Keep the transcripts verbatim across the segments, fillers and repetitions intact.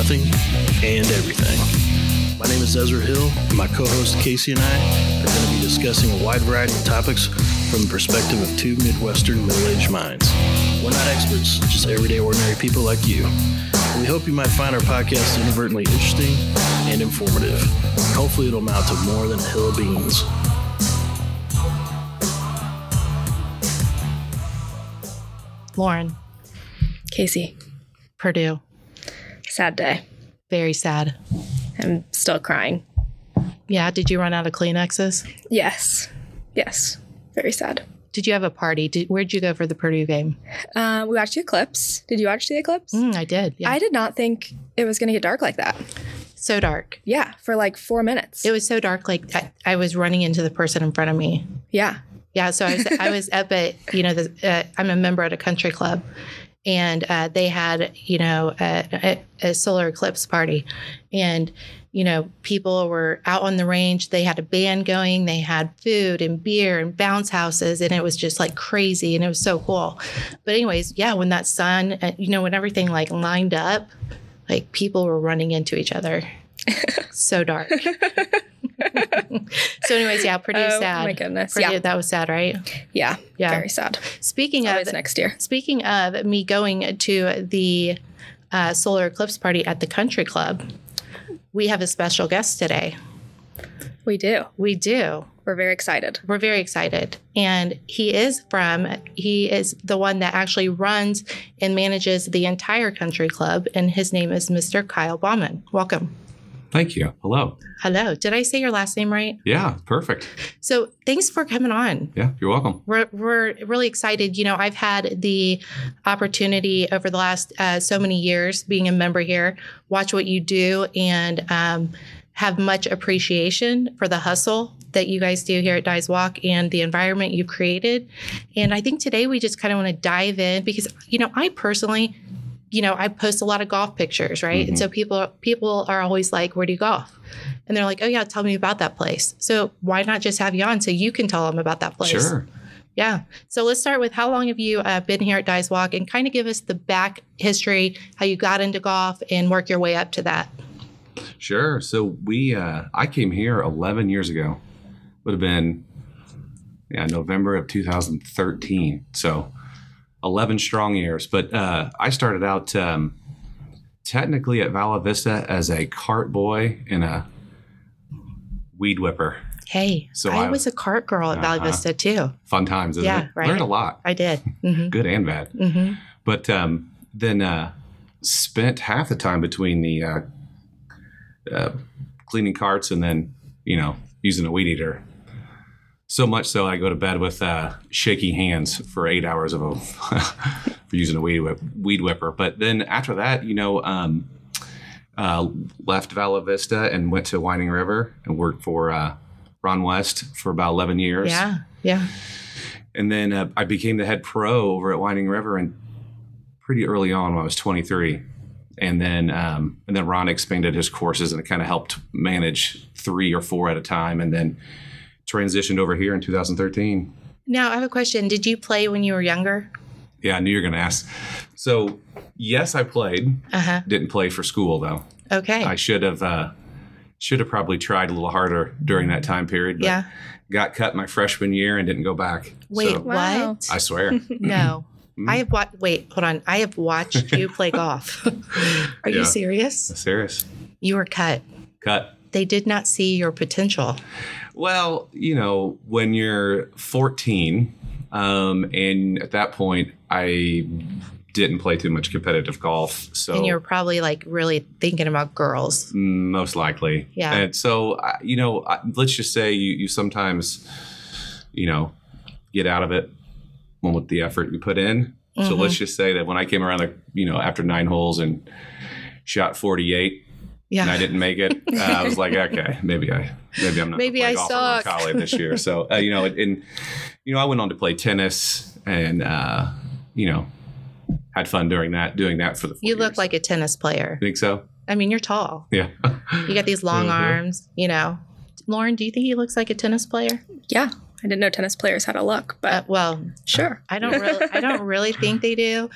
nothing and everything. My name is Ezra Hill, and my co-host Casey and I are going to be discussing a wide variety of topics from the perspective of two Midwestern middle-aged minds. We're not experts, just everyday ordinary people like you. We hope you might find our podcast inadvertently interesting and informative. Hopefully it'll amount to more than a hill of beans. Lauren. Casey. Purdue. Sad day. Very sad. I'm still crying. Yeah, did you run out of Kleenexes? Yes. Yes. Very sad. Did you have a party? Did, where'd you go for the Purdue game? Uh, we watched the Eclipse. Did you watch the Eclipse? Mm, I did. Yeah. I did not think it was going to get dark like that. So dark. Yeah, for like four minutes. It was so dark, like I, I was running into the person in front of me. Yeah. Yeah, so I was I was up at, you know, the, uh, I'm a member at a country club, and uh, they had, you know, a, a, a solar eclipse party, and, you know, people were out on the range. They had a band going. They had food and beer and bounce houses, and it was just like crazy, and it was so cool. But anyways, yeah, when that sun, uh, you know, when everything like lined up, like people were running into each other. So dark. So anyways, yeah, Purdue oh, sad. Oh my goodness. Purdue, yeah. That was sad, right? Yeah. Yeah. Very sad. Speaking It's always of next year. Speaking of me going to the uh, solar eclipse party at the country club, we have a special guest today. We do. We do. We're very excited. We're very excited. And he is from, he is the one that actually runs and manages the entire country club. And his name is Mister Kyle Bauman. Welcome. Thank you. Hello. Hello. Did I say your last name right? Yeah, perfect. So thanks for coming on. Yeah, you're welcome. We're we're really excited. You know, I've had the opportunity over the last uh, so many years being a member here, watch what you do, and um, have much appreciation for the hustle that you guys do here at Dice Walk and the environment you've created. And I think today we just kind of want to dive in because, you know, I personally, you know, I post a lot of golf pictures, right? Mm-hmm. And so people people are always like, where do you golf? And they're like, oh, yeah, tell me about that place. So why not just have you on so you can tell them about that place? Sure. Yeah. So let's start with how long have you uh, been here at Dice Walk, and kind of give us the back history, how you got into golf and work your way up to that. Sure. So we, uh, I came here eleven years ago. Would have been, yeah, November of two thousand thirteen. So eleven strong years. But uh, I started out um, technically at Vala Vista as a cart boy and a weed whipper. Hey, so I, I was a cart girl at uh, Vala Vista too. Fun times, isn't yeah, it? Right. Learned a lot. I did. Mm-hmm. Good and bad. Mm-hmm. But um, then uh, spent half the time between the uh, uh, cleaning carts and then, you know, using a weed eater. So much so I go to bed with uh, shaky hands for eight hours of a for using a weed whip, weed whipper. But then after that, you know, um, uh, left Vala Vista and went to Winding River and worked for uh, Ron West for about eleven years. Yeah, yeah. And then uh, I became the head pro over at Winding River, and pretty early on when I was twenty-three. And then um, and then Ron expanded his courses, and it kind of helped manage three or four at a time, and then transitioned over here in two thousand thirteen. Now, I have a question. Did you play when you were younger? Yeah, I knew you were going to ask. So, yes, I played. Uh-huh. Didn't play for school, though. Okay. I should have uh, should have probably tried a little harder during that time period. But yeah. Got cut my freshman year and didn't go back. Wait, so, wow. I swear. No. I have watched, wait, hold on. I have watched you play golf. Are yeah. you serious? I'm serious. You were cut. Cut. They did not see your potential. Well, you know, when you're fourteen, um, and at that point, I didn't play too much competitive golf. So, and you were probably like really thinking about girls. Most likely. Yeah. And so, you know, let's just say you, you sometimes, you know, get out of it with the effort you put in. Mm-hmm. So let's just say that when I came around, the, you know, after nine holes and shot forty-eight, yeah. and I didn't make it, uh, I was like, okay, maybe I, maybe I'm not maybe I suck in college this year. So, uh, you know, and, you know, I went on to play tennis and, uh, you know, had fun during that, doing that for the four You look years. Like a tennis player. Think so? I mean, you're tall. Yeah. You got these long mm-hmm. arms, you know. Lauren, do you think he looks like a tennis player? Yeah. I didn't know tennis players had a look, but uh, well, sure. I don't really, I don't really think they do.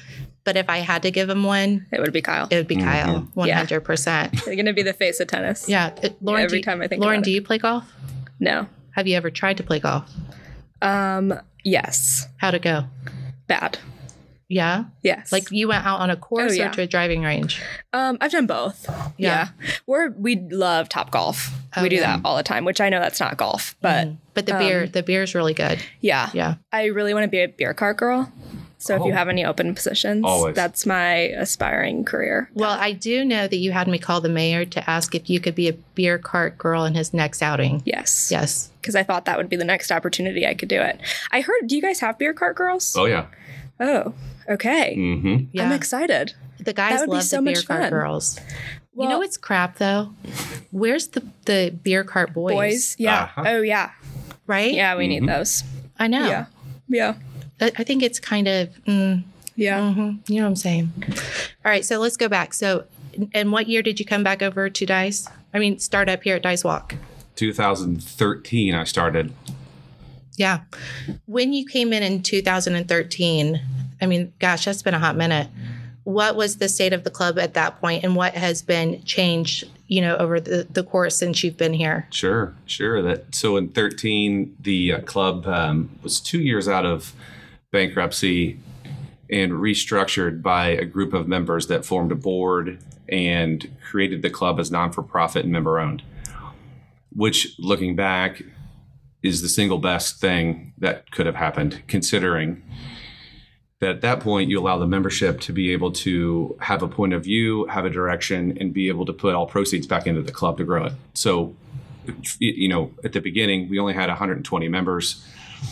But if I had to give him one, It would be Kyle. it would be Kyle, Mhm. one hundred percent. You're going to be the face of tennis. Yeah. Uh, Lauren, every do you, time I think Lauren, about do it. you play golf? No. Have you ever tried to play golf? Um, yes. How'd it go? Bad. Yeah. Yes. Like you went out on a course Oh, yeah. or to a driving range? um, I've done both. Yeah. Yeah. We're, we love Top Golf. Oh, we do yeah. that all the time, which I know that's not golf, but Mhm. But the beer, um, the beer is really good. yeah. Yeah. I really want to be a beer cart girl. So if Oh. you have any open positions, Always. that's my aspiring career. Well, I do know that you had me call the mayor to ask if you could be a beer cart girl in his next outing. Yes. Yes. Because I thought that would be the next opportunity I could do it. I heard, do you guys have beer cart girls? Oh yeah. Oh, okay. Mm-hmm. Yeah. I'm excited. The guys would be love so the beer much cart fun. girls. you Well- know what's crap though? Where's the the beer cart boys? Boys? Yeah. Uh-huh. Oh, yeah. Right? Yeah, we Mhm. need those. I know. Yeah. Yeah. I, I think it's kind of, mm, Yeah. mhm, you know what I'm saying. All right, so let's go back. So, and what year did you come back over to Dice? I mean, start up here at Dice Walk. two thousand thirteen, I started. Yeah. When you came in in two thousand thirteen, I mean, gosh, that's been a hot minute. What was the state of the club at that point, and what has been changed, you know, over the, the course since you've been here? Sure, sure. That so in thirteen, the uh, club um, was two years out of bankruptcy and restructured by a group of members that formed a board and created the club as non-for-profit and member-owned, which, looking back, is the single best thing that could have happened, considering that at that point you allow the membership to be able to have a point of view, have a direction, and be able to put all proceeds back into the club to grow it. So, you know, at the beginning, we only had one hundred twenty members.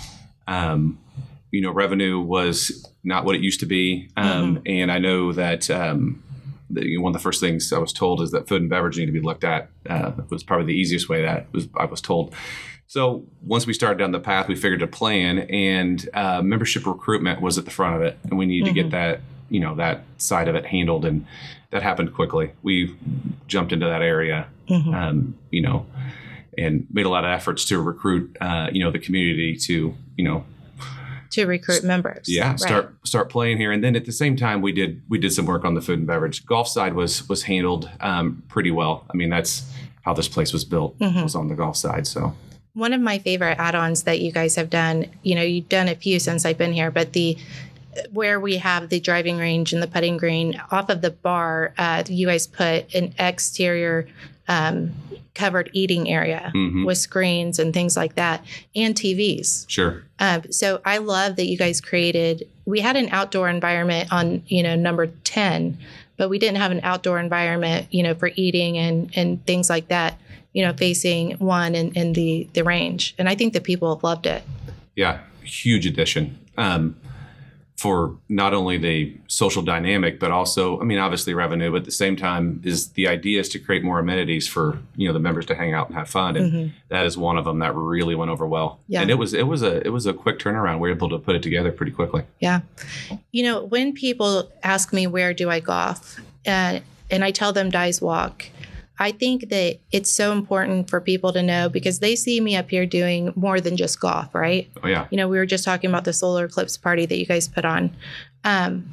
Um, you know, revenue was not what it used to be. Um, Mm-hmm. And I know that um, the, one of the first things I was told is that food and beverage need to be looked at. Uh, was probably the easiest way that was I was told. So once we started down the path, we figured a plan, and uh, membership recruitment was at the front of it, and we needed Mm-hmm. to get that, you know, that side of it handled, and that happened quickly. We jumped into that area, Mhm. um, you know, and made a lot of efforts to recruit, uh, you know, the community to, you know, To recruit members. yeah, Right. start start playing here. And then at the same time, we did we did some work on the food and beverage. Golf side was was handled um, pretty well. I mean, that's how this place was built, Mhm. was on the golf side. So. One of my favorite add-ons that you guys have done, you know, you've done a few since I've been here, but the where we have the driving range and the putting green off of the bar, uh, you guys put an exterior um, covered eating area Mhm. with screens and things like that, and T Vs. Sure. Um, so I love that you guys created. We had an outdoor environment on, you know, number ten, but we didn't have an outdoor environment, you know, for eating and and things like that, you know, facing one in, in the the range. And I think that people have loved it. Yeah, huge addition um, for not only the social dynamic, but also, I mean, obviously revenue. But at the same time, is the idea is to create more amenities for, you know, the members to hang out and have fun, and Mhm. that is one of them that really went over well. Yeah. And it was it was a it was a quick turnaround. We were able to put it together pretty quickly. Yeah. You know, when people ask me where do I golf, uh, and I tell them Dice Walk, I think that it's so important for people to know because they see me up here doing more than just golf, right? Oh yeah, You know, we were just talking about the solar eclipse party that you guys put on. Um,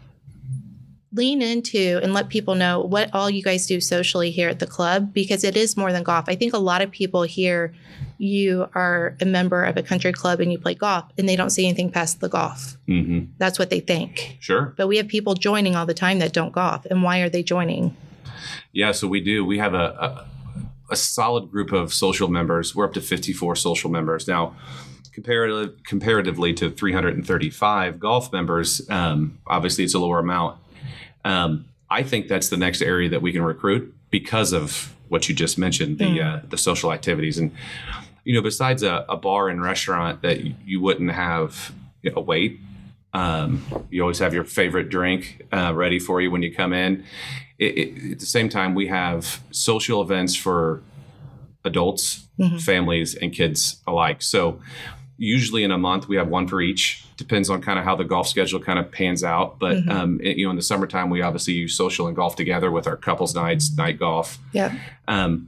lean into and let people know what all you guys do socially here at the club because it is more than golf. I think a lot of people here, you are a member of a country club and you play golf and they don't see anything past the golf. hmm That's what they think. sure. But we have people joining all the time that don't golf. And why are they joining? Yeah, so we do. We have a, a a solid group of social members. We're up to fifty-four social members now. Comparative, comparatively to three hundred thirty-five golf members, um, obviously it's a lower amount. Um, I think that's the next area that we can recruit because of what you just mentioned, the Mm. uh, the social activities, and you know, besides a, a bar and restaurant that you, you wouldn't have you know, a wait. Um, you always have your favorite drink uh, ready for you when you come in. It, it, at the same time, we have social events for adults, Mhm. families, and kids alike. So usually in a month, we have one for each. Depends on kind of how the golf schedule kind of pans out. But, Mhm. um, it- you know, in the summertime, we obviously use social and golf together with our couples nights, night golf. Yeah. Um,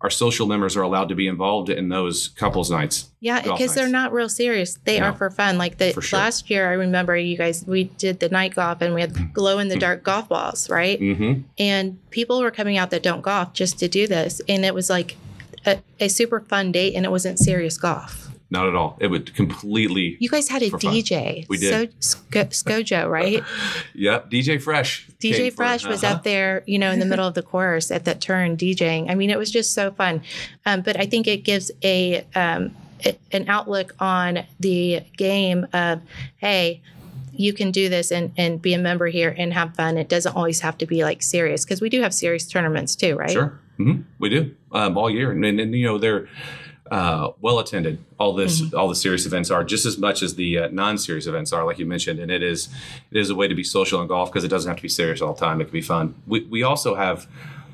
our social members are allowed to be involved in those couples nights. Yeah, golf because they're nights. not real serious. They No. are for fun. Like the For sure. last year, I remember you guys, we did the night golf and we had glow in the dark golf balls, right? Mm-hmm. And people were coming out that don't golf just to do this. And it was like a, a super fun date and it wasn't serious golf. Not at all. It would completely. You guys had a For fun. D J. We did. So, Sco- Scojo, right? Yep. D J Fresh. D J came for- Fresh was uh-huh. up there, you know, in the middle of the course at that turn DJing. I mean, it was just so fun. Um, but I think it gives a, um, a an outlook on the game of, hey, you can do this and, and be a member here and have fun. It doesn't always have to be like serious because we do have serious tournaments too, right? Sure. Mm-hmm. We do um, all year. And, and, and, you know, they're uh, well attended. All this, mm-hmm. all the serious events are just as much as the uh, non-serious events are, like you mentioned. And it is, it is a way to be social in golf because it doesn't have to be serious all the time. It can be fun. We, we also have,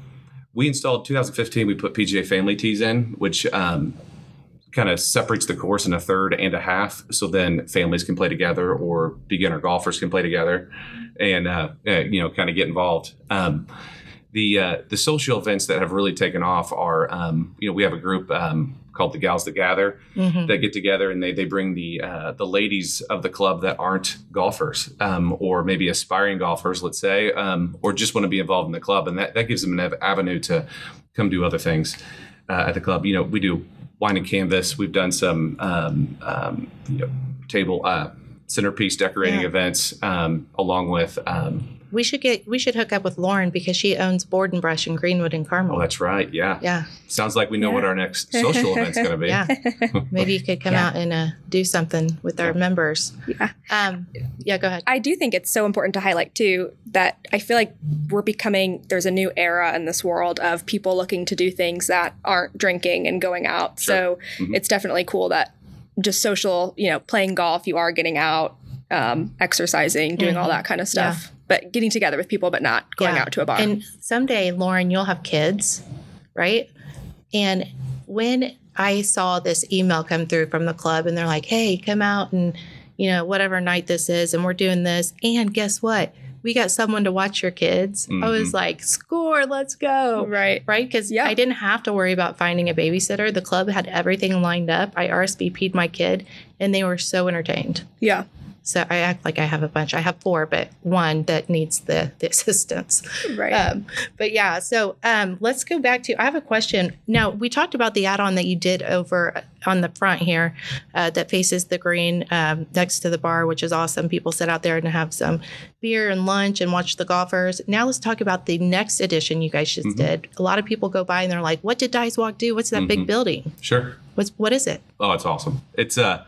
we installed two thousand fifteen, we put P G A family tees in, which um, kind of separates the course in a third and a half. So then families can play together or beginner golfers can play together and, uh, uh, you know, kind of get involved. Um, the, uh, the social events that have really taken off are, um, you know, we have a group um, called the Gals That Gather Mm-hmm. that get together and they, they bring the, uh, the ladies of the club that aren't golfers um, or maybe aspiring golfers, let's say, um, or just want to be involved in the club. And that, that gives them an av- avenue to come do other things uh, at the club. You know, we do wine and canvas. We've done some um, um, you know, table uh, centerpiece decorating Yeah. events um, along with. Um, We should get we should hook up with Lauren because she owns Board and Brush in Greenwood and Carmel. oh, that's right. Yeah. Yeah, Sounds like we know Yeah. what our next social event's going to be. yeah. Maybe you could come Yeah. out and uh, do something with our members. Yeah. Um, yeah, go ahead. I do think it's so important to highlight too that I feel like we're becoming there's a new era in this world of people looking to do things that aren't drinking and going out. So Mhm. it's definitely cool that just social, you know, playing golf, you are getting out, um, exercising, doing all that kind of stuff. But getting together with people, but not going Yeah. out to a bar. And someday, Lauren, you'll have kids, right? And when I saw this email come through from the club and they're like, hey, come out and, you know, whatever night this is, and we're doing this. And guess what? We got someone to watch your kids. I was Mhm. like, score, let's go. right. Right? Because Yeah. I didn't have to worry about finding a babysitter. The club had everything lined up. I R S V P'd my kid, and they were so entertained. Yeah. So I act like I have a bunch. I have four, but one that needs the, the assistance. Right. Um, but yeah, so um, let's go back to, I have a question. Now, we talked about the add-on that you did over on the front here uh, that faces the green um, next to the bar, which is awesome. People sit out there and have some beer and lunch and watch the golfers. Now let's talk about the next edition you guys just Mhm. did. A lot of people go by and they're like, what did Dice Walk do? What's that big Mhm. building? Sure. What's, what is it? Oh, it's awesome. It's a,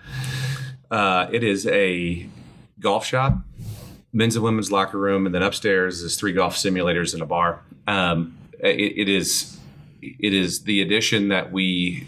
uh, it is a golf shop, men's and women's locker room, and then upstairs is three golf simulators and a bar. Um, it, it is, it is the addition that we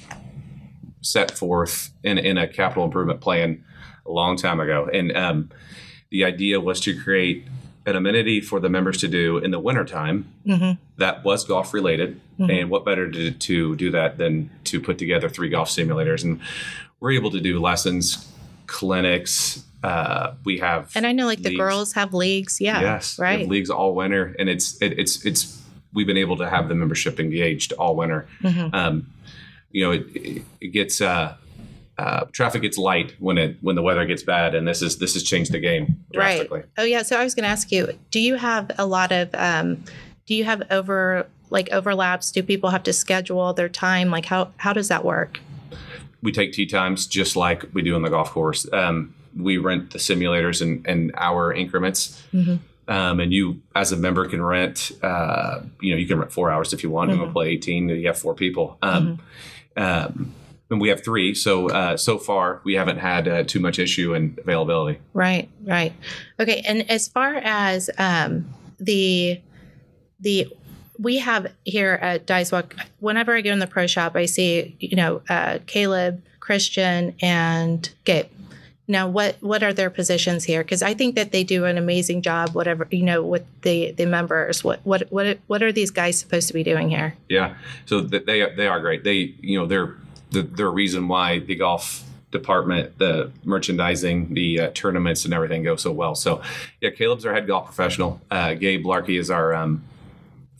set forth in, in a capital improvement plan a long time ago. And um, the idea was to create an amenity for the members to do in the wintertime Mm-hmm. that was golf related. Mhm. And what better to, to do that than to put together three golf simulators? And we're able to do lessons, clinics. Uh, we have, And I know like the leagues. girls have leagues. Yeah. yes, we Right. have leagues all winter, and it's it, it's it's we've been able to have the membership engaged all winter. Mhm. Um, you know, it, it, it gets uh, uh, traffic gets light when it when the weather gets bad, and this is this has changed the game drastically. Right. Oh yeah. So I was going to ask you, do you have a lot of, um, do you have over like overlaps? Do people have to schedule their time? Like how, how does that work? We take tee times just like we do on the golf course. Um, we rent the simulators in, in hour increments. Mhm. Um, and you, as a member, can rent, uh, you know, you can rent four hours if you want. Mhm. You want to play eighteen, you have four people. Um, um, and we have three. So, uh, so far, we haven't had uh, too much issue in availability. Right. Right. Okay. And as far as um, the, the, we have here at Dice Walk, whenever I go in the pro shop, I see, you know, uh, Caleb, Christian, and Gabe. Now, what, what are their positions here? Because I think that they do an amazing job, whatever, you know, with the, the members. What, what, what, what are these guys supposed to be doing here? Yeah. So th- they they are great. They, you know, they're the, they're a reason why the golf department, the merchandising, the uh, tournaments and everything go so well. So yeah, Caleb's our head golf professional. Uh, Gabe Larkey is our um,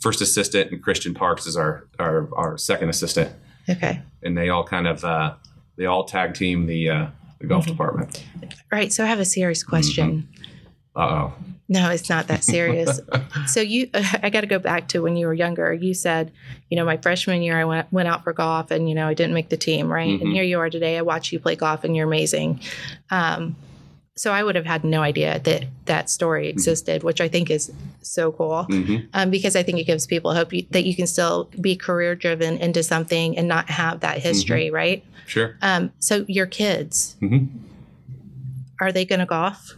first assistant, and Christian Parks is our our, our second assistant. Okay. And they all kind of uh, they all tag team the uh, the golf Mm-hmm. department. All right. So I have a serious question. Uh oh. No, it's not that serious. So you, I got to go back to when you were younger. You said, you know, my freshman year I went went out for golf, and you know I didn't make the team, right? Mm-hmm. And here you are today. I watch you play golf, and you're amazing. Um, so I would have had no idea that that story existed, which I think is so cool, Mm-hmm. um, because I think it gives people hope you, that you can still be career driven into something and not have that history, Mm-hmm. right? Sure. Um, so your kids, Mm-hmm. are they going to golf?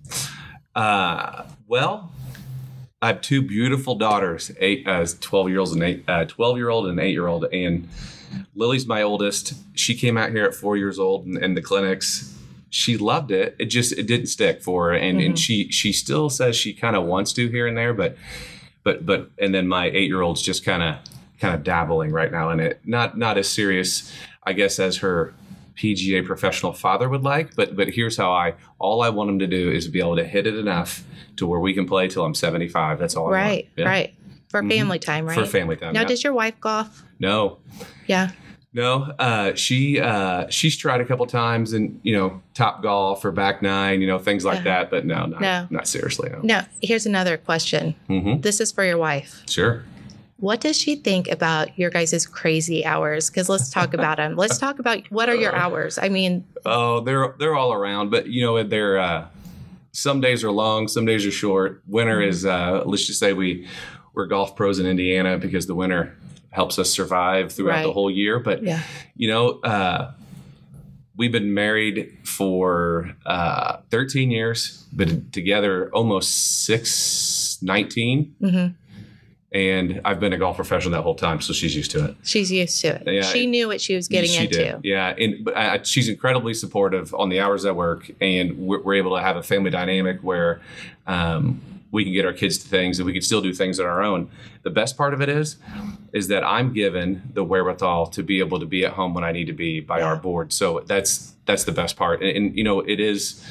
Uh, well, I have two beautiful daughters, eight, uh, twelve year olds and eight, uh, twelve year old and eight year old. And Lily's my oldest. She came out here at four years old in, in the clinics. She loved it. It just, it didn't stick for her. And, Mm-hmm. and she, she still says she kind of wants to here and there, but, but, but, and then my eight year old's just kind of, kind of dabbling right now in it. Not, not as serious, I guess, as her P G A professional father would like, but but here's how I all I want him to do is be able to hit it enough to where we can play till I'm seventy-five. That's all I want. Right, Yeah. right. For Mhm. family time, right? For family time. Now, yeah. does your wife golf? No, Yeah. no. Uh, she uh, she's tried a couple times and you know Top Golf or Back Nine, you know things like Uh-huh. that, but no, not, No. not seriously. No. Now, here's another question. Mm-hmm. This is for your wife. Sure. What does she think about your guys' crazy hours? Because let's talk about them. Let's talk about what are your hours? I mean, Oh, they're they're all around, but you know they're uh, some days are long, some days are short. Winter is uh, let's just say we we're golf pros in Indiana because the winter helps us survive throughout the Right. whole year. But yeah. you know, uh, we've been married for uh, thirteen years, been together almost six, nineteen. hmm And I've been a golf professional that whole time, so she's used to it. She's used to it. Yeah, she knew what she was getting she into. Did. Yeah, and but I, she's incredibly supportive on the hours at work, and we're, we're able to have a family dynamic where um, we can get our kids to things, and we can still do things on our own. The best part of it is, is that I'm given the wherewithal to be able to be at home when I need to be by our board. So that's that's the best part, and, and you know, it is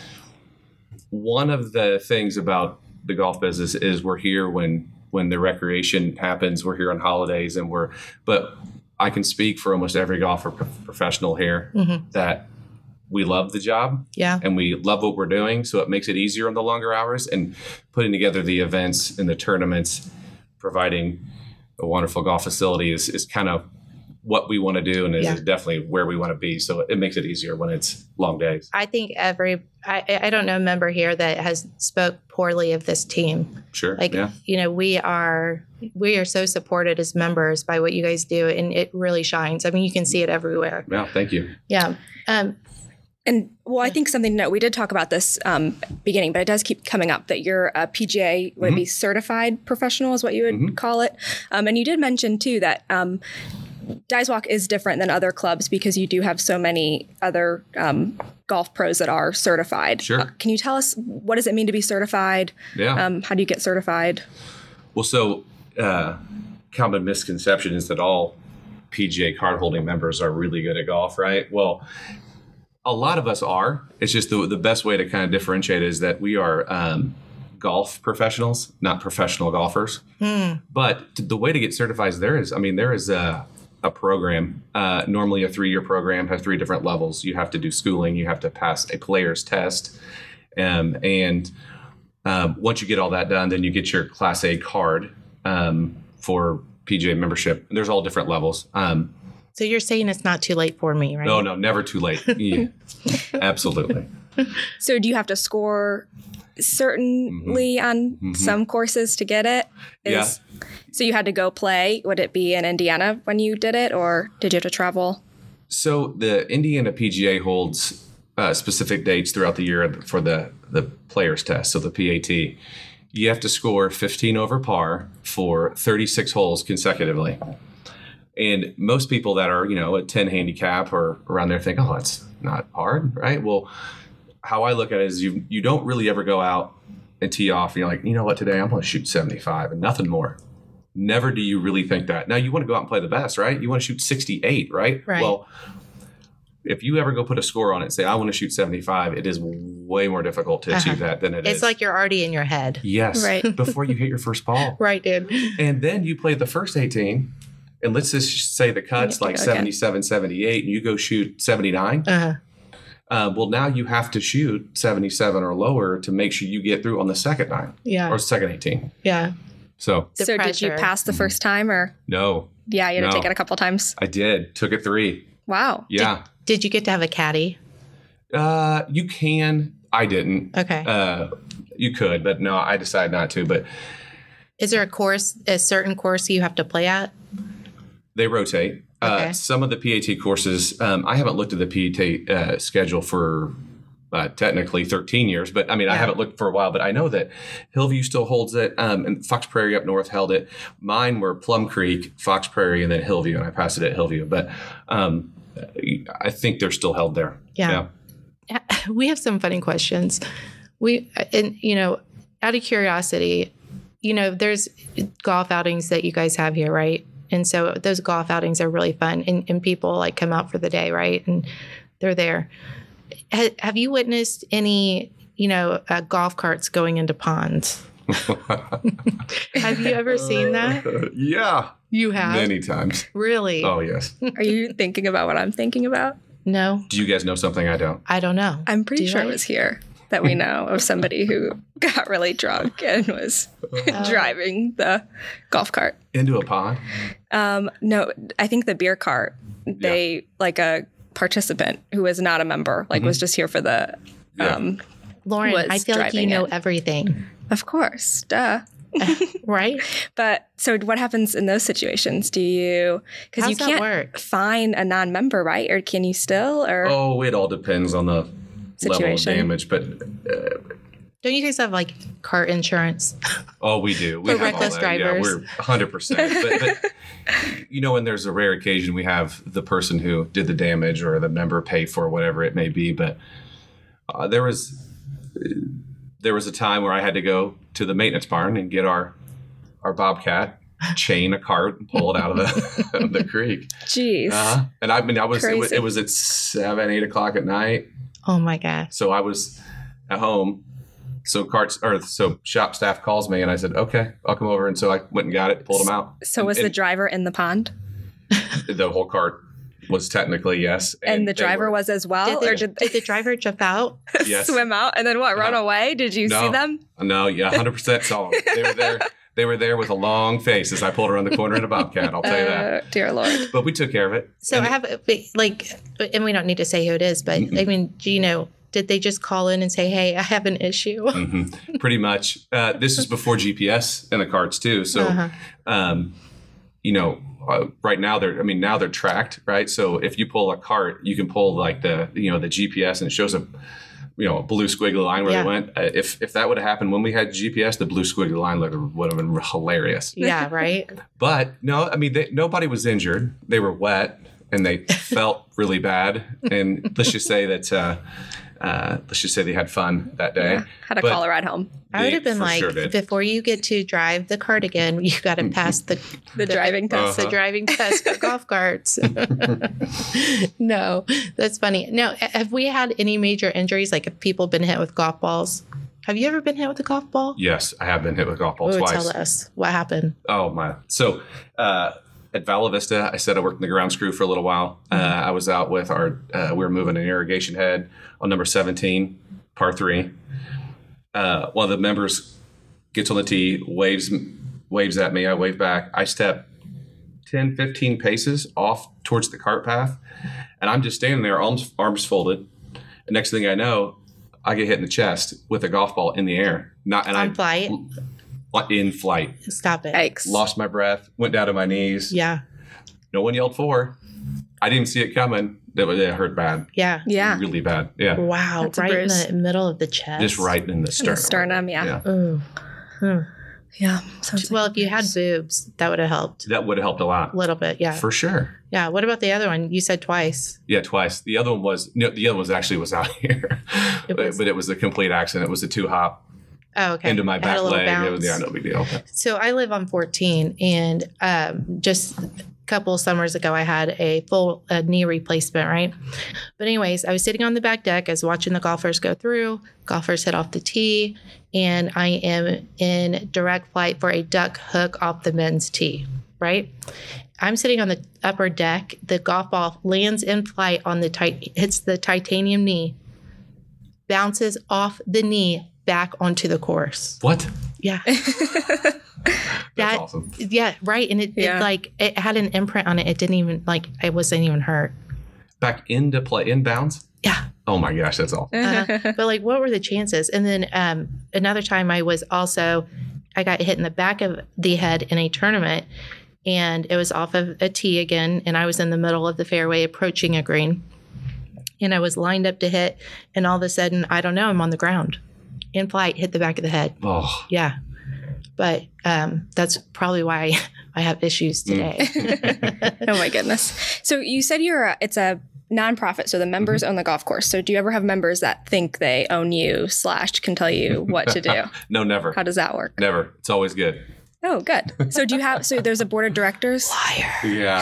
one of the things about the golf business is we're here when. when the recreation happens, we're here on holidays and we're, but I can speak for almost every golfer pro- professional here Mhm. that we love the job Yeah. and we love what we're doing. So it makes it easier on the longer hours and putting together the events and the tournaments, providing a wonderful golf facility is, is kind of what we want to do and is, Yeah. is definitely where we want to be. So it makes it easier when it's long days. I think every, I, I don't know a member here that has spoke poorly of this team. Sure. Like, yeah. you know, we are, we are so supported as members by what you guys do, and it really shines. I mean, you can see it everywhere. Yeah. Thank you. Yeah. Um, And well, I think something to note, we did talk about this um, beginning, but it does keep coming up that you're a P G A, would it be certified professional is what you would Mhm. call it. Um, and you did mention too that um, Dyswalk is different than other clubs because you do have so many other um, golf pros that are certified. Sure. Uh, can you tell us what does it mean to be certified? Yeah. Um, how do you get certified? Well, so uh, common misconception is that all P G A card holding members are really good at golf, right? Well, a lot of us are. It's just the the best way to kind of differentiate is that we are um, golf professionals, not professional golfers. hmm. But t- the way to get certified is there is, I mean, there is a a program, uh, normally a three-year program, has three different levels. You have to do schooling, you have to pass a player's test, um, and um, once you get all that done, then you get your Class A card um, for P G A membership. There's all different levels. Um, So you're saying it's not too late for me, right? no, no, never too late. Yeah, absolutely. So do you have to score certainly on Mhm. some courses to get it? Yeah. So you had to go play. Would it be in Indiana when you did it, or did you have to travel? So the Indiana P G A holds uh, specific dates throughout the year for the, the players test, so the P A T. You have to score fifteen over par for thirty-six holes consecutively. And most people that are, you know, a ten handicap or around there think, oh, that's not hard, right? Well, how I look at it is you you don't really ever go out and tee off and you're like, you know what, today I'm going to shoot seventy-five and nothing more. Never do you really think that. Now you want to go out and play the best, right? You want to shoot sixty-eight, right? Right. Well, if you ever go put a score on it and say, I want to shoot seventy-five, it is way more difficult to achieve Uh-huh. that than it is. It's like you're already in your head. Yes. Right. Before you hit your first ball. Right, dude. And then you play the first eighteen, and let's just say the cut's to like go again. seventy-seven, seventy-eight, and you go shoot seventy-nine. Uh-huh. Uh, well, now you have to shoot seventy-seven or lower to make sure you get through on the second nine Yeah. or second eighteen. Yeah. So, The so did you pressure. pass the first time or? no, Yeah, you had to No. take it a couple times. I did. Took it three. Wow. Yeah. Did you get to have a caddy? Uh, you can. I didn't. Okay. Uh, you could, but no, I decided not to. But Is there a course, a certain course you have to play at? they rotate. Okay. Uh, some of the P A T courses, um, I haven't looked at the P A T uh, schedule for uh, technically thirteen years, but I mean, I Yeah. haven't looked for a while, but I know that Hillview still holds it, um, and Fox Prairie up north held it. Mine were Plum Creek, Fox Prairie, and then Hillview, and I passed it at Hillview. But um, I think they're still held there. Yeah. We have some funny questions. We, and you know, out of curiosity, you know, there's golf outings that you guys have here, right? And so those golf outings are really fun, and, and people like come out for the day, right? And they're there. Ha- have you witnessed any, you know, uh, golf carts going into ponds? Have you ever seen that? Uh, yeah. You have? Many times. Really? Oh, yes. Are you thinking about what I'm thinking about? No, Do you guys know something I don't? I don't know. I'm pretty Do sure I? it was here that we know of somebody who got really drunk and was driving the golf cart. Into a pond? Um, no, I think the beer cart, they like a participant who was not a member, like was just here for the, Yeah. um, Lauren, was I feel like you driving know it. everything, of course, duh. right? But so what happens in those situations? Do you, because you How's that can't work? fine a non-member, right? Or can you still, or Oh, it all depends on the level of Situation. damage, but uh, Don't you guys have like car insurance? oh, we do. We For have all reckless that. drivers. Yeah, we're one hundred percent. But, but you know, when there's a rare occasion, we have the person who did the damage or the member pay for whatever it may be. But uh, there was there was a time where I had to go to the maintenance barn and get our our Bobcat, chain a cart, and pull it out of the the creek. geez. Uh-huh. And I mean, I was it, was Crazy. it was at seven, eight o'clock at night. Oh my gosh. So I was at home. So carts or so shop staff calls me and I said, okay, I'll come over. And so I went and got it, pulled them out. So was and, the driver in the pond? and the whole cart was technically yes. And, the they driver were- was as well? Did the, or did did the driver jump out? Yes. swim out and then what, run Uh-huh. away? Did you No. see them? No, yeah, one hundred percent saw them. They were there. They were there with a long face as I pulled around the corner in a Bobcat. I'll tell you that. Uh, dear Lord. But we took care of it. So And I have a- like, and we don't need to say who it is, but I mean, do you know, did they just call in and say, "Hey, I have an issue"? Mhm. Pretty much. Uh, this is before G P S in the carts too. So, Uh-huh. um, you know, uh, right now they're. I mean, now they're tracked, right? So if you pull a cart, you can pull like the you know the G P S and it shows a you know a blue squiggly line where Yeah. they went. Uh, if if that would have happened when we had G P S, the blue squiggly line would would have been hilarious. Yeah, right. But no, I mean they, nobody was injured. They were wet and they felt really bad. And let's just say that. Uh, Uh, let's just say they had fun that day. Yeah. Had to But call a ride home. I would have been for like, sure did. before you get to drive the cart again, you got to pass the The driving test. the Uh-huh. driving test for golf carts. No, that's funny. Now, have we had any major injuries? Like, have people been hit with golf balls? Have you ever been hit with a golf ball? Yes, I have been hit with a golf ball Ooh, twice. tell us what happened. Oh my! So uh, at Vala Vista, I said I worked in the grounds crew for a little while. Uh, I was out with our. Uh, we were moving an irrigation head on number seventeen, par three. Uh, one of the members gets on the tee, waves waves at me. I wave back. I step ten, fifteen paces off towards the cart path, and I'm just standing there, arms arms folded. And next thing I know, I get hit in the chest with a golf ball in the air. Not and On I flight? in flight. Stop it. Yikes. Lost my breath, went down to my knees. Yeah. No one yelled for. I didn't see it coming. It, it hurt bad. Yeah. Yeah. Really bad. Yeah. Wow. That's a right in bruise. the middle of the chest. Just right in the sternum. sternum, yeah. Ooh. Hmm. Yeah. Sounds Well, like if you had boobs, that would have helped That would have helped a lot. a little bit. Yeah. For sure. Yeah. What about the other one? You said twice. Yeah, twice. The other one was no, the other one was actually was out here, It but, was- but it was a complete accident. It was a two hop. Oh, okay. into my I had back a little leg. It bounce. was, yeah, no big deal. So I live on fourteen, and um, just a couple of summers ago, I had a full uh, knee replacement, right? But anyways, I was sitting on the back deck. I was watching the golfers go through. Golfers hit off the tee, and I am in direct flight for a duck hook off the men's tee, right? I'm sitting on the upper deck. The golf ball lands in flight on the tit- hits the titanium knee, bounces off the knee back onto the course. What? Yeah. That's that, awesome. Yeah, right. And it, Yeah. it like it had an imprint on it. It didn't even like it wasn't even hurt. Back into play, inbounds? Yeah. Oh my gosh, that's awesome. Uh, but like, what were the chances? And then um, another time, I was also I got hit in the back of the head in a tournament, and it was off of a tee again, and I was in the middle of the fairway approaching a green, and I was lined up to hit, and all of a sudden, I don't know, I'm on the ground, in flight, hit the back of the head. Oh, Yeah. But um, that's probably why I have issues today. Oh my goodness. So you said you're a, it's a nonprofit, so the members own the golf course. So do you ever have members that think they own you slash can tell you what to do? no, never. How does that work? Never. It's always good. Oh, good. So do you have, so there's a board of directors? Liar.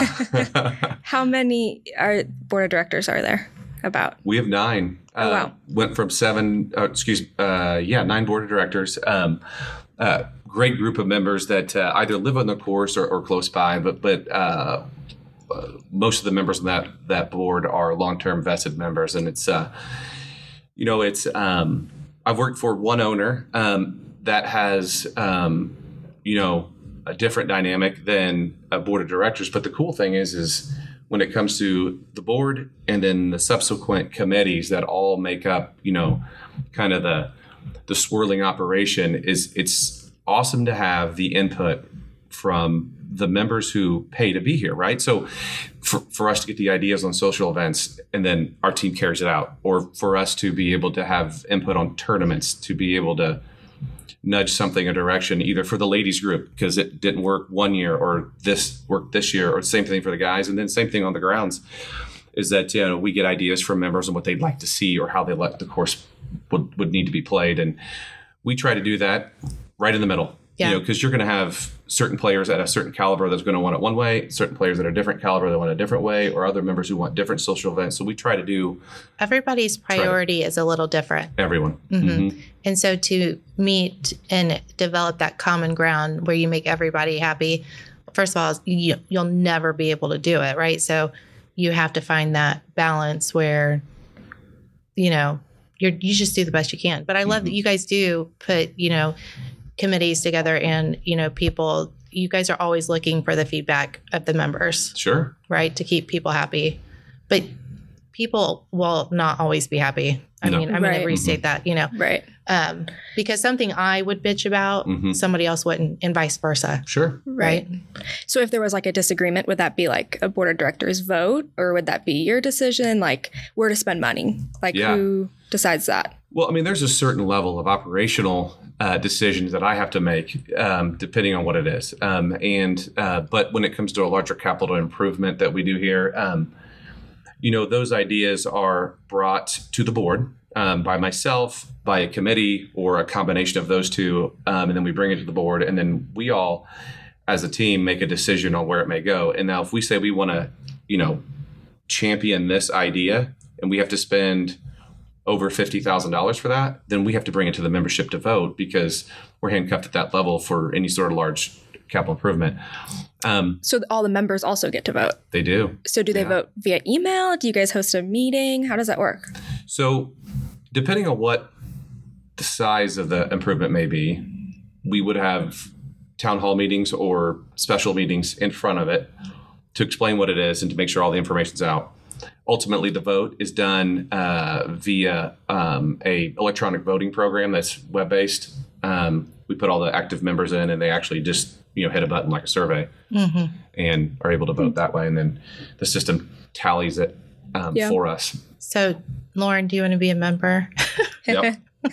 Yeah. How many are board of directors are there? About? We have nine. Oh, uh, wow. Went from seven, uh, excuse me, uh, yeah, nine board of directors. Um, uh, great group of members that uh, either live on the course or, or close by, but but uh, uh, most of the members on that that board are long-term vested members, and it's uh, you know it's um, I've worked for one owner um, that has um, you know a different dynamic than a board of directors, but the cool thing is is when it comes to the board and then the subsequent committees that all make up you know kind of the the swirling operation, is it's awesome to have the input from the members who pay to be here, right? So for, for us to get the ideas on social events and then our team carries it out, or for us to be able to have input on tournaments, to be able to nudge something a direction, either for the ladies group because it didn't work one year, or this worked this year, or same thing for the guys, and then same thing on the grounds, is that you know we get ideas from members on what they'd like to see or how they like the course would, would need to be played, and we try to do that right in the middle. Yeah. You know, because you're going to have certain players at a certain caliber that's going to want it one way, certain players that are different caliber that want it a different way, or other members who want different social events. So we try to do Everybody's priority is a little different. everyone. Mhm. Mhm. And so to meet and develop that common ground where you make everybody happy, first of all, you, you'll never be able to do it, right? So you have to find that balance where, you know, you're, you just do the best you can. But I love that you guys do put, you know, committees together and, you know, people, you guys are always looking for the feedback of the members, Sure. right? To keep people happy. But people will not always be happy. I No. mean, I'm going Right. to restate that, you know, Right. um, because something I would bitch about, Mhm. somebody else wouldn't, and vice versa, Sure. right? So if there was like a disagreement, would that be like a board of directors vote, or would that be your decision? Like where to spend money? Like Yeah. who decides that? Well, I mean, there's a certain level of operational uh, decisions that I have to make, um, depending on what it is. Um, and uh, but when it comes to a larger capital improvement that we do here, um, you know, those ideas are brought to the board um, by myself, by a committee, or a combination of those two, um, and then we bring it to the board, and then we all, as a team, make a decision on where it may go. And now, if we say we want to, you know, champion this idea, and we have to spend over fifty thousand dollars for that, then we have to bring it to the membership to vote because we're handcuffed at that level for any sort of large capital improvement. Um, So all the members also get to vote. they do. So do they Yeah. vote via email? Do you guys host a meeting? How does that work? So depending on what the size of the improvement may be, we would have town hall meetings or special meetings in front of it to explain what it is and to make sure all the information's out. Ultimately, the vote is done uh, via um, a electronic voting program that's web-based. Um, we put all the active members in, and they actually just you know hit a button like a survey Mm-hmm. and are able to vote that way. And then the system tallies it um, Yeah. for us. So, Lauren, do you want to be a member? Yep.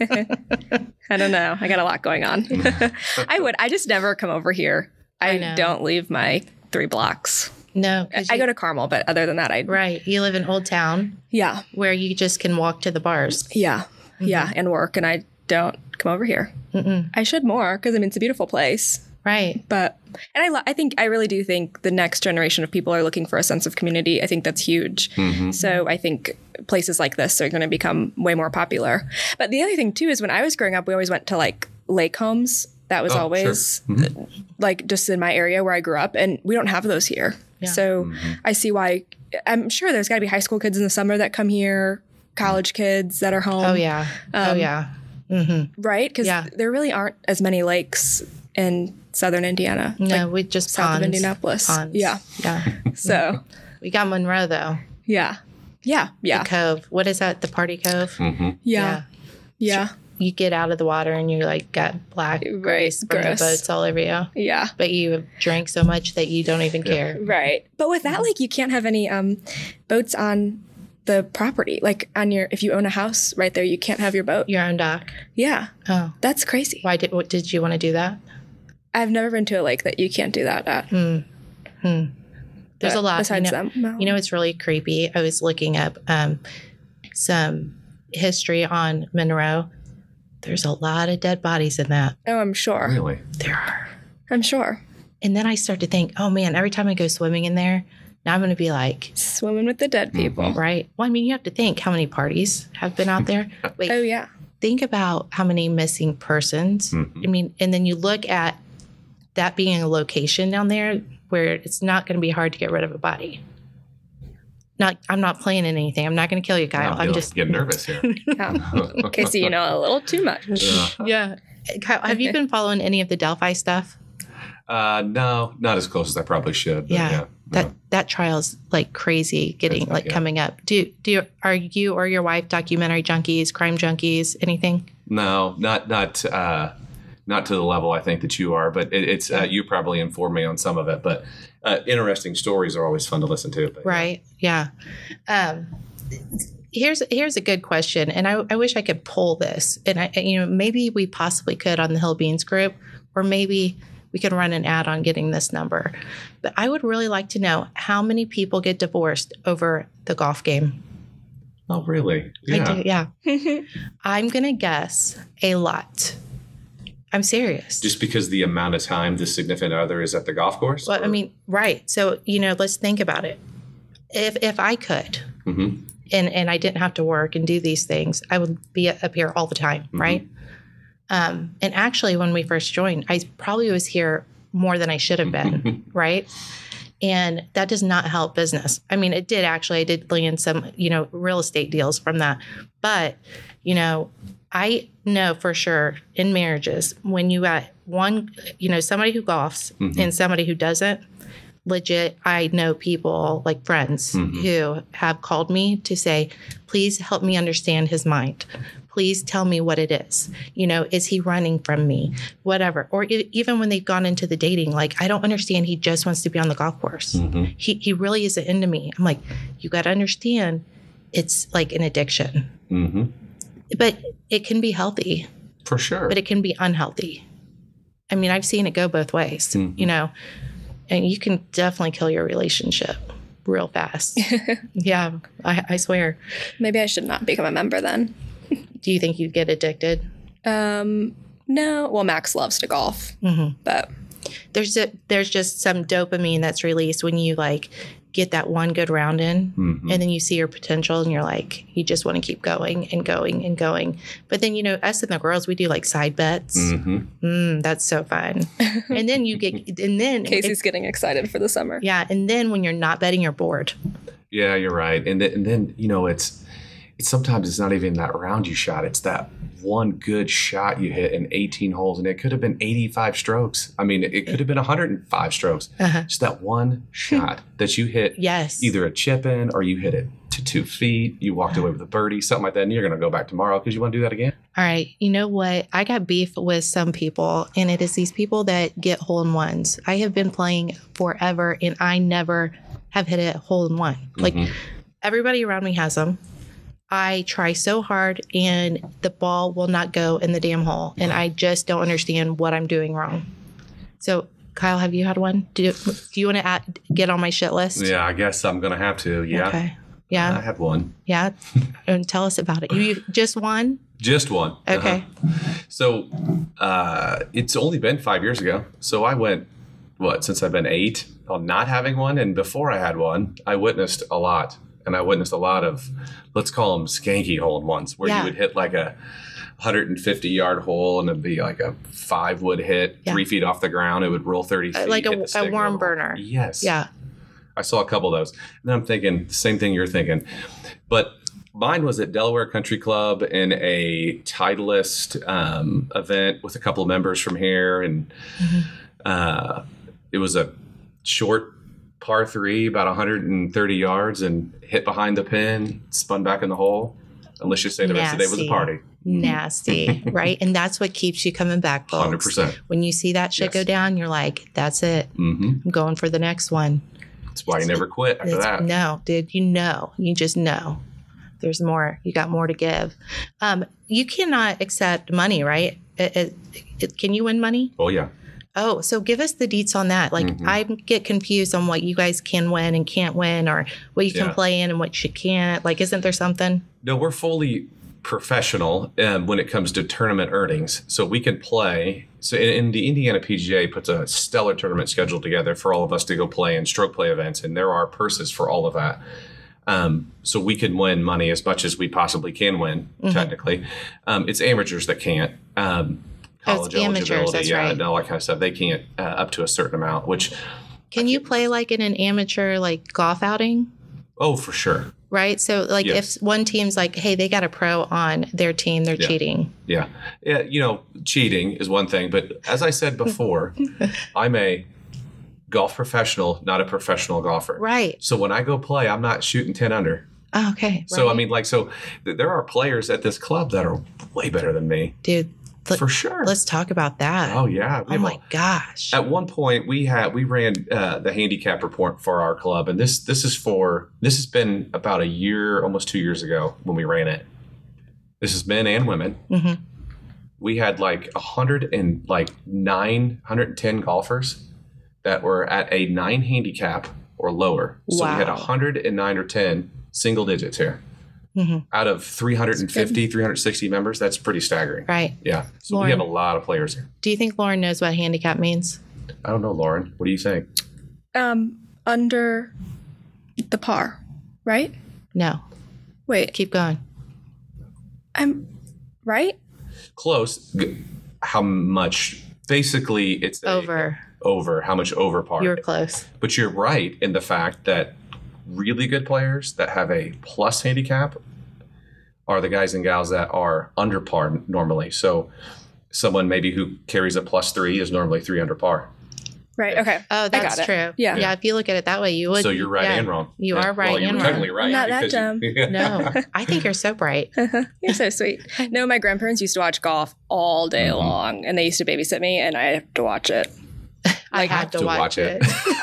I don't know. I got a lot going on. I would. I just never come over here. I, I know. don't leave my three blocks. No, 'cause I you- go to Carmel, but other than that, I right. You live in Old Town yeah, where you just can walk to the bars. yeah, yeah, and work. And I don't come over here. Mm-mm. I should more because I mean it's a beautiful place. Right. But and I lo- I think I really do think the next generation of people are looking for a sense of community. I think that's huge. Mm-hmm. So I think places like this are going to become way more popular. But the other thing too is when I was growing up, we always went to like lake homes. That was Oh, always sure. Mm-hmm. like just in my area where I grew up, and we don't have those here. Yeah. So Mm-hmm. I see why. I'm sure there's got to be high school kids in the summer that come here, college kids that are home. Oh, yeah. oh, Um, yeah. hmm Right? Because Yeah. there really aren't as many lakes in southern Indiana. No, like we just south ponds. of Indianapolis. Ponds. Yeah. Yeah. So, We got Monroe, though. yeah. Yeah. Yeah. The Cove. What is that? The Party Cove? Mm-hmm. Yeah. Yeah. You get out of the water and you like got black Right. grease from Gross. the boats all over you. Yeah. But you drank so much that you don't even care. Right. But with that lake, you can't have any um, boats on the property. Like on your, if you own a house right there, you can't have your boat. Your own dock. Yeah. Oh. That's crazy. Why did what did you want to do that? I've never been to a lake that you can't do that at. Hmm. Hmm. There's But a lot. Besides you know, them. No. You know, it's really creepy. I was looking up um, some history on Monroe. There's a lot of dead bodies in that. Oh, I'm sure. Really? There are. I'm sure. And then I start to think, oh man, every time I go swimming in there, now I'm going to be like, Swimming with the dead people. right? Well, I mean, you have to think how many parties have been out there. Wait, Oh, yeah. think about how many missing persons. Mhm. I mean, and then you look at that being a location down there where it's not going to be hard to get rid of a body. Not, I'm not playing in anything. I'm not going to kill you, Kyle. I'm I'm getting- just, getting nervous here. Yeah. Casey, you know a little too much. Yeah. yeah. Kyle, have you been following any of the Delphi stuff? Uh, no, not as close as I probably should. But Yeah. yeah, That no. that trial's like crazy, getting Crazy, like yeah. coming up. Do do you, are you or your wife documentary junkies, crime junkies, anything? No, not not uh, not to the level I think that you are. But it, it's uh, you probably informed me on some of it. But uh, interesting stories are always fun to listen to. But, yeah. Right. Yeah. Um, here's here's a good question, and I, I wish I could pull this, and I you know maybe we possibly could on the Hill Beans group, or maybe we could run an ad on getting this number. But I would really like to know how many people get divorced over the golf game. Oh, really? I do, yeah. I'm gonna guess a lot. I'm serious. Just because the amount of time the significant other is at the golf course? Well, I mean, right. So, you know, let's think about it. If if I could, Mm-hmm. and and I didn't have to work and do these things, I would be up here all the time, Mm-hmm. right? Um, and actually, when we first joined, I probably was here more than I should have been, right? And that does not help business. I mean, it did actually. I did land some, you know, real estate deals from that. But, you know, I know for sure in marriages, when you got one, you know, somebody who golfs Mhm. and somebody who doesn't, legit, I know people like friends Mhm. who have called me to say, please help me understand his mind. Please tell me what it is. You know, is he running from me? Whatever. Or e- even when they've gone into the dating, like, I don't understand. He just wants to be on the golf course. Mm-hmm. He, he really isn't into me. I'm like, you got to understand it's like an addiction, Mm-hmm. but it can be healthy, For sure. but it can be unhealthy. I mean, I've seen it go both ways, Mhm. you know, and you can definitely kill your relationship real fast. Yeah, I, I swear. Maybe I should not become a member then. Do you think you'd get addicted? Um, no. Well, Max loves to golf, hmm but There's a, there's just some dopamine that's released when you like get that one good round in, Mhm. and then you see your potential, and you're like, you just want to keep going and going and going. But then, you know, us and the girls, we do like side bets. Mm-hmm. Mm, that's so fun. And then you get, and then Casey's getting excited for the summer. yeah, and then when you're not betting, you're bored. Yeah, you're right. And then, and then you know, it's it's sometimes it's not even that round you shot. It's that one good shot you hit in eighteen holes, and it could have been eighty-five strokes. I mean, it could have been one hundred five strokes. Uh-huh. Just that one shot that you hit, Yes. either a chip in or you hit it to two feet. You walked away with a birdie, something like that, and you're going to go back tomorrow because you want to do that again. All right. You know what? I got beef with some people, and it is these people that get hole in ones. I have been playing forever, and I never have hit a hole in one. Like Mhm. everybody around me has them. I try so hard, and the ball will not go in the damn hole, and I just don't understand what I'm doing wrong. So, Kyle, have you had one? Do, do you want to add, get on my shit list? Yeah, I guess I'm going to have to. Yeah. Okay. I Yeah. had one. Yeah. And tell us about it. You just one? Just one. Okay. Uh-huh. So uh, it's only been five years ago. So I went, what, since I've been eight on not having one. And before I had one, I witnessed a lot. And I witnessed a lot of, let's call them skanky hole-in-ones, where Yeah. you would hit like a one hundred fifty yard hole and it'd be like a five wood hit, Yeah. three feet off the ground. It would roll thirty feet. Uh, like a, hit the a stick, worm roll. burner. Yes. Yeah. I saw a couple of those. And then I'm thinking, same thing you're thinking. But mine was at Delaware Country Club in a Titleist um, event with a couple of members from here. And Mm-hmm. uh, it was a short par three, about one hundred thirty yards, and hit behind the pin, spun back in the hole. And let's just say the rest of the day was a Nasty. party. Nasty, right? And that's what keeps you coming back, folks. one hundred percent. When you see that shit Yes. go down, you're like, that's it. Mm-hmm. I'm going for the next one. That's why you never quit after It's- that. No, dude, you know. You just know. There's more. You got more to give. Um, you cannot accept money, right? It, it, it- can you win money? Oh, yeah. Oh, so give us the deets on that. Like, Mhm. I get confused on what you guys can win and can't win, or what you can Yeah. play in and what you can't. Like, isn't there something? No, we're fully professional um, when it comes to tournament earnings. So we can play. So in, in the Indiana P G A puts a stellar tournament schedule together for all of us to go play in stroke play events, and there are purses for all of that. Um, so we can win money as much as we possibly can win, Mhm. technically. Um, it's amateurs that can't. Um, Oh, it's college amateurs, eligibility, that's yeah, right. and all that kind of stuff. They can't uh, up to a certain amount, which, Can you play like in an amateur like golf outing? oh, for sure. Right. So like Yes. if one team's like, hey, they got a pro on their team, they're Yeah. cheating. Yeah. Yeah. You know, cheating is one thing, but as I said before, I'm a golf professional, not a professional golfer. Right. So when I go play, I'm not shooting ten under. Oh, okay. So, I right. mean, like, so th- there are players at this club that are way better than me. dude, let, For sure. let's talk about that. Oh, yeah. We Oh have a- my gosh. At one point, we had we ran uh, the handicap report for our club, and this this is for this has been about a year, almost two years ago when we ran it. This is men and women. hmm We had like a hundred and like nine hundred and ten golfers that were at a nine handicap or lower. So we had Wow. a hundred and nine or ten single digits here hmm out of three hundred fifty, three hundred sixty members. That's pretty staggering. Right. Yeah. So Lauren. we have a lot of players here. Do you think Lauren knows what handicap means? I don't know, Lauren. What do you think? Um, under the par, right? No. Wait, Keep going. I'm right. Close. G- How much? Basically, it's a- Over. over. How much over par? You were close. But you're right in the fact that really good players that have a plus handicap are the guys and gals that are under par normally. So someone maybe who carries a plus three is normally three under par. Right. Okay. Oh, I that's got it. true. Yeah. Yeah. If you look at it that way, you would. So you're right yeah. and wrong. You Yeah. are right well, you're and wrong. technically right. Not that because you- No, I think you're so bright. You're so sweet. No, my grandparents used to watch golf all day Mhm. long, and they used to babysit me, and I had to watch it. I Like, had have to, to watch, watch it.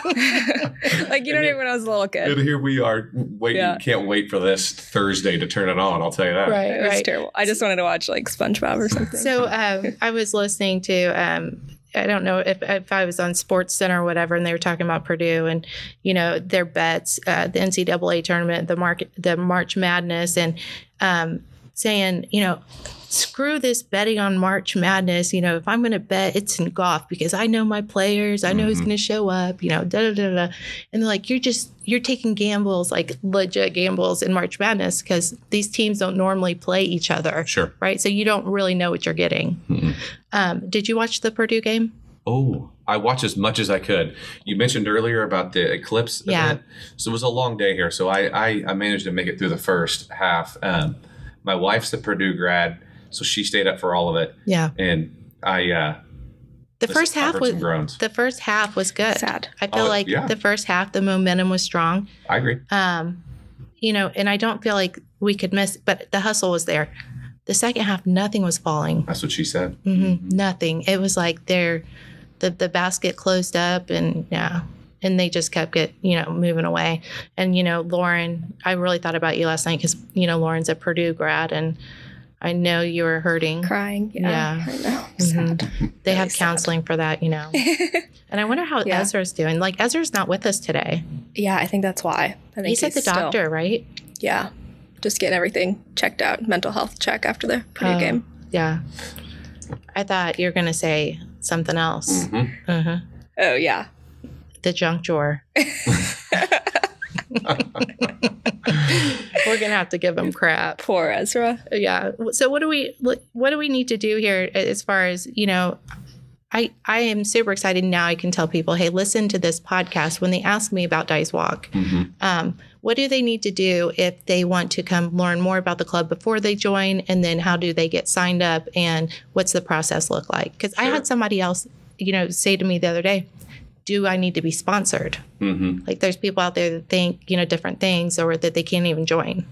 it. Like, you know, And it- when I was a little And kid. here we are waiting. Yeah. Can't wait for this Thursday to turn it on. I'll tell you that. Right, It was right. terrible. I just wanted to watch like SpongeBob or something. So um, I was listening to, um, I don't know if, if I was on Sports Center or whatever, and they were talking about Purdue and, you know, their bets, uh, the N C double A tournament, the market, the March Madness, and um, saying, you know, screw this betting on March Madness. You know, if I'm going to bet, it's in golf because I know my players. I know who's Mhm. going to show up, you know, da da da da. And they're like, you're just, you're taking gambles, like legit gambles in March Madness because these teams don't normally play each other. Sure. Right. So you don't really know what you're getting. Mhm. Um, did you watch the Purdue game? Oh, I watched as much as I could. You mentioned earlier about the eclipse Yeah. event. So it was a long day here. So I, I, I managed to make it through the first half. Um, my wife's a Purdue grad, so she stayed up for all of it. Yeah. And I, uh, The Just- first I half heard was some groans. the first half was good. Sad. I feel Oh, like yeah. the first half the momentum was strong. I agree. Um, you know, and I don't feel like we could miss, but the hustle was there. The second half, nothing was falling. That's what she said. hmm Nothing. It was like they're the the basket closed up, and yeah, and they just kept it, you know, moving away. And you know, Lauren, I really thought about you last night because you know Lauren's a Purdue grad, and I know you were hurting. Crying. Yeah. Yeah. I know. Mhm. Sad. They Very have sad. counseling for that, you know. And I wonder how Yeah. Ezra's doing. Like Ezra's not with us today. Yeah, I think that's why. I think He's at the still- doctor, right? Yeah. just getting everything checked out, mental health check after the Purdue Oh. game. Yeah. I thought you were going to say something else. Mm-hmm. Uh-huh. Oh, yeah. The junk drawer. We're going to have to give him crap. Poor Ezra. Yeah. So what do we what do we need to do here as far as, you know, I I am super excited now. I can tell people, hey, listen to this podcast when they ask me about Dice Walk. Mm-hmm. Um, what do they need to do if they want to come learn more about the club before they join? And then how do they get signed up? And what's the process look like? Because I Sure. had somebody else, you know, say to me the other day, do I need to be sponsored? Mm-hmm. Like there's people out there that think, you know, different things or that they can't even join.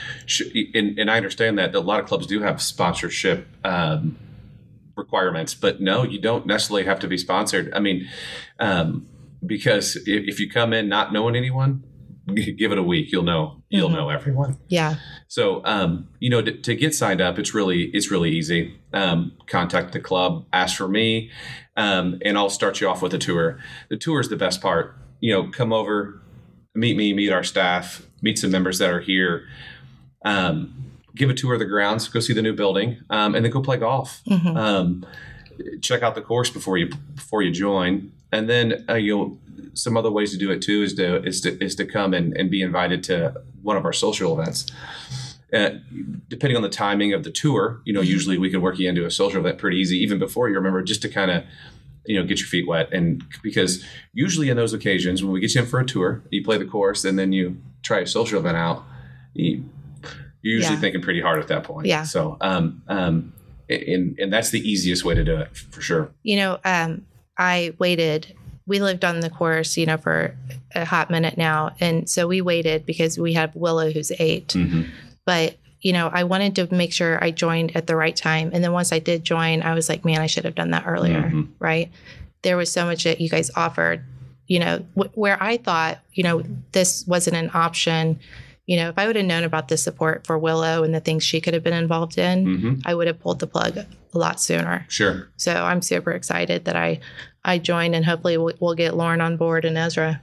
And, and I understand that a lot of clubs do have sponsorship um, requirements, but no, you don't necessarily have to be sponsored. I mean, um, because if, if you come in not knowing anyone, g- give it a week, you'll know, you'll Mhm. know everyone. Yeah. So, um, you know, to, to get signed up, it's really, it's really easy. Um, contact the club, ask for me, um, and I'll start you off with a tour. The tour is the best part. You know, come over, meet me, meet our staff, meet some members that are here, um, give a tour of the grounds, go see the new building, um, and then go play golf. Mhm. Um, check out the course before you before you join, and then uh, you know some other ways to do it too is to is to is to come and, and be invited to one of our social events. Uh, depending on the timing of the tour, you know, usually we can work you into a social event pretty easy, even before you remember, just to kind of, you know, get your feet wet. And because usually in those occasions, when we get you in for a tour, you play the course and then you try a social event out, you, you're usually Yeah. thinking pretty hard at that point. Yeah. So, um, um, and, and that's the easiest way to do it for sure. You know, um, I waited. We lived on the course, you know, for a hot minute now. And so we waited because we have Willow who's eight. Mm-hmm. But, you know, I wanted to make sure I joined at the right time. And then once I did join, I was like, man, I should have done that earlier. Mhm. Right. There was so much that you guys offered, you know, wh- where I thought, you know, this wasn't an option. You know, if I would have known about the support for Willow and the things she could have been involved in, Mm-hmm. I would have pulled the plug a lot sooner. Sure. So I'm super excited that I, I joined, and hopefully we'll, we'll get Lauren on board and Ezra.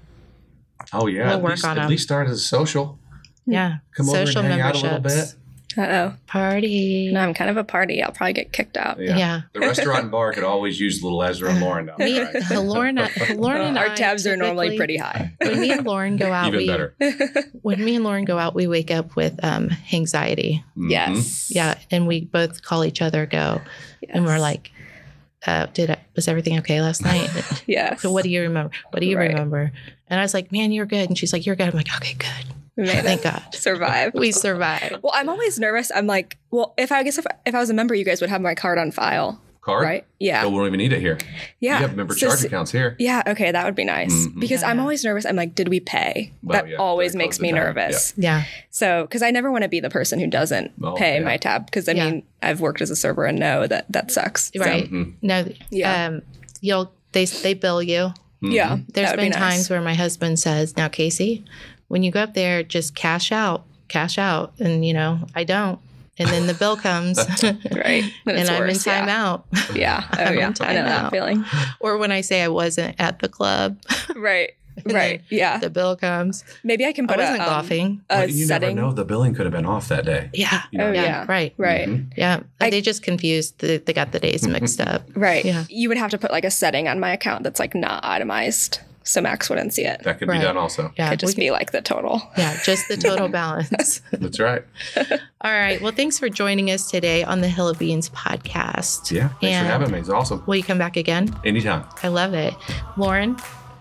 Oh yeah. We'll at work least, on at 'em. least start as a social. Yeah. Come Social over and hang out a little memberships. bit. Uh-oh. Party. No, I'm kind of a party. I'll probably get kicked out. Yeah. Yeah. The restaurant and bar could always use little Ezra and Lauren down Me, there. Right? Lauren, Lauren and Our I tabs are normally typically- pretty high. When me and Lauren go out, Even we, better. when me and Lauren go out, we wake up with um, anxiety. Mhm. Yes. Yeah, and we both call each other, go, and we're Yes. like, uh, "Did I, was everything okay last night? Yes. So what do you remember? What do you Right. remember?" And I was like, "Man, you're good." And she's like, "You're good." I'm like, "Okay, good. We made Thank it. God, Survive. we survived." Well, I'm always nervous. I'm like, well, if I guess if, if I was a member, you guys would have my card on file, Card? right? Yeah. Oh, we don't even need it here. Yeah. You have member So charge s- accounts here. Yeah. Okay. That would be nice Mhm. because I'm Yeah. always nervous. I'm like, did we pay? Well, that yeah, always very makes close me to time. nervous. Yeah, So, because I never want to be the person who doesn't Oh, pay yeah. my tab. Because I Yeah. mean, I've worked as a server and know that that sucks. So, right. Mhm. No, Yeah. um, you'll they they bill you. Mhm. yeah. There's that would been be times nice. where my husband says, "Now, Casey, when you go up there, just cash out, cash out," and you know, I don't. And then the bill comes, Right. Then and it's I'm worse, in yeah. timeout. Yeah. Oh, I'm yeah. in I know that timeout. feeling. Or when I say I wasn't at the club, Right. And Right. Yeah. the bill comes. Maybe I can I put wasn't a, um, golfing. a Well, you setting. never know. The billing could have been off that day. Yeah. You know? Oh, yeah. yeah. Right. Right. Mhm. Yeah. I- they just confused. The, they got the days mixed up. Right. Yeah. You would have to put like a setting on my account that's like not itemized. So Max wouldn't see it. That could Right. be done also. Yeah. Could just we be like the total. can- yeah. Just the total balance. That's right. All right. Well, thanks for joining us today on the Hill of Beans podcast. Yeah. Thanks And for having me. It's awesome. Will you come back again? Anytime. I love it. Lauren,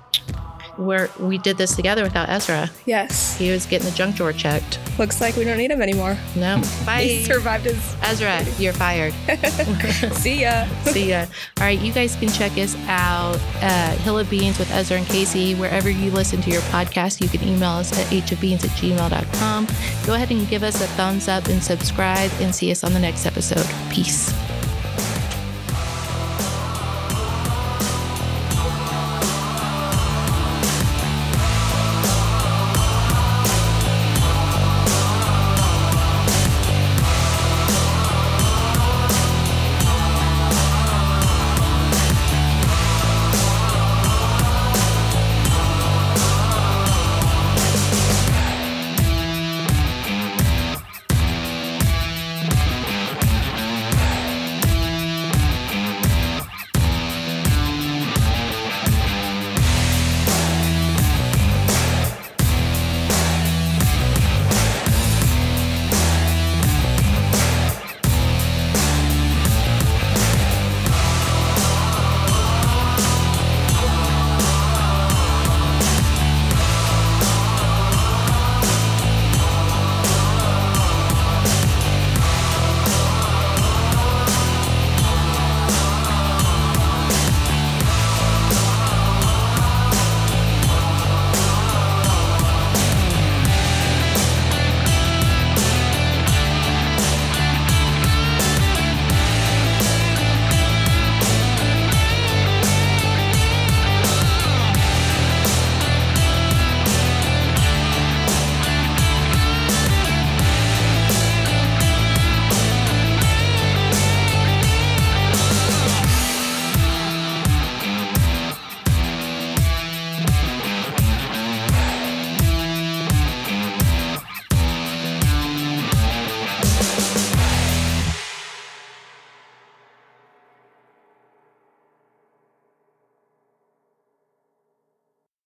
we're, we did this together without Ezra. Yes. He was getting the junk drawer checked. Looks like we don't need him anymore. No. He Bye. survived his. Ezra, you're fired. See ya. See ya. All right, you guys can check us out, uh, Hill of Beans with Ezra and Casey, wherever you listen to your podcast. You can email us at h of beans at gmail dot com. Go ahead and give us a thumbs up and subscribe, and see us on the next episode. Peace.